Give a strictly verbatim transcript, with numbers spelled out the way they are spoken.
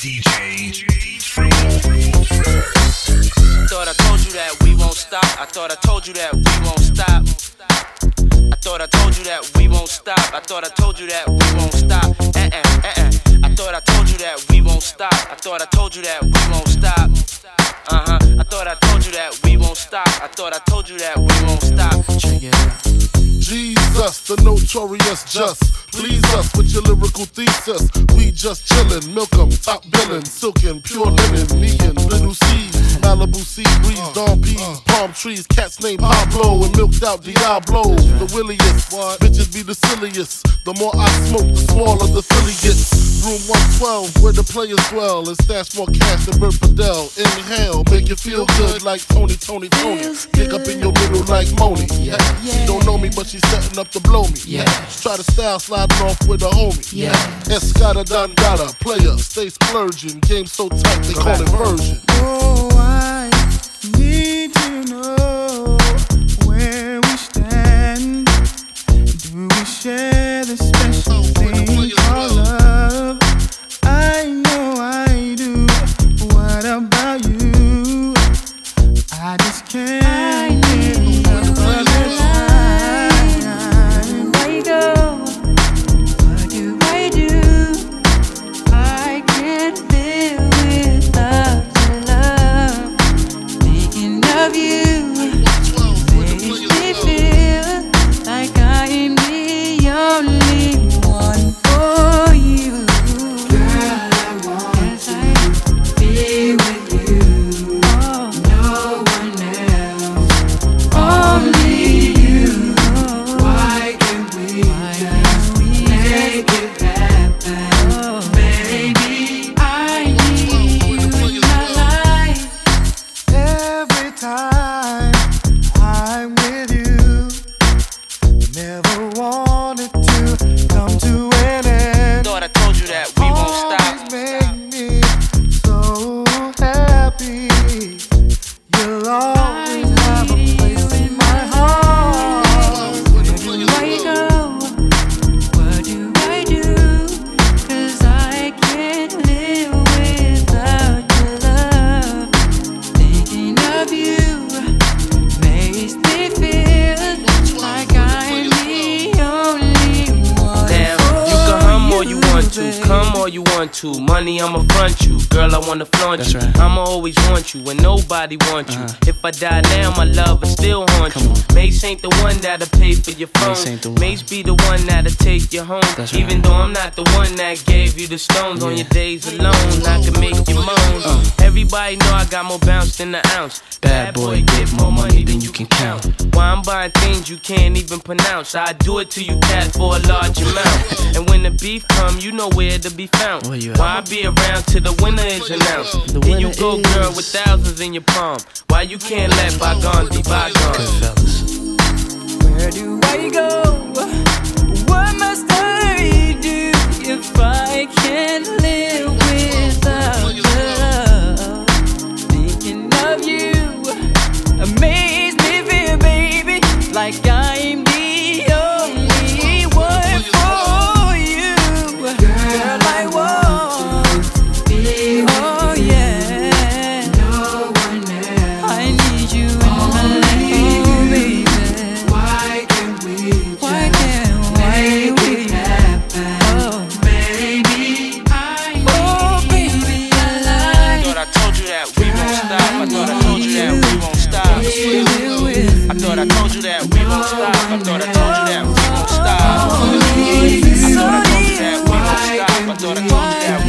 D J from Thought I told you that we won't stop. I thought I told you that we won't stop. I thought I told you that we won't stop. I thought I told you that we won't stop. Uh uh uh uh. I thought I told you that we won't stop. I thought I told you that we won't stop. Uh huh. I thought I told you that we won't stop. I thought I told you that we won't stop. Check it out. Jesus, the notorious just. Please us with your lyrical thesis. We just chillin', milk 'em, top billin', silkin', pure linen, me and little C's, Malibu sea breeze, dawn peas, palm trees, cats named Pablo and milked out Diablo. The williest, bitches be the silliest. The more I smoke, the smaller the Philly gets. Room one twelve, where the players dwell, and stash more cash than Bert Fidel. Inhale, make you feel good like Tony, Tony, Tony. Kick up in your middle like Moni. Yeah. She don't know me, but she's setting up to blow me. Yeah. Try to style sliding off with a homie. Yeah. Escada Dangada, player, stay splurging. Game so tight, they call it version. Oh, I need to know where we stand. Do we share the special thing called love? I know I do. What about you? I just can't. Money, I'ma front you. Girl, I wanna flaunt That's you. right. I'ma always want you when nobody wants you. Uh-huh. If I die now, my love will still haunt Come you. on. Mace ain't the one that'll pay for your phone. Mace ain't the one. Mace be the one that'll take you home. That's Even right. though I'm not the one that gave you the stones. Yeah. On your days alone, I can make you moan. Uh. Everybody know I got more bounce than an ounce. Bad boy, get more money than you can count. Why I'm buying things you can't even pronounce. I do it to you, cat, for a large amount. And when the beef come, you know where to be found. Where you at? Why I be around till the winner is announced? The Here you winner go, is- girl, with thousands in your palm. Why you can't let bygones be bygones? Good fellas. Where do I go? What must I do if I can't live without love? Thinking of you amaze me, feel, baby, like I'm the only one for you. Girl, I want be with oh, you. Yeah. No one else. I need you in my life, oh, baby. Why can't we Why can't make we it happen? Oh, baby, I oh, baby, I like. I thought I told you that we won't stop. I thought I told you that we won't stop. I thought I told you that we won't stop. I thought I told you that we won't stop. I thought I told you that we won't stop. I thought I told you that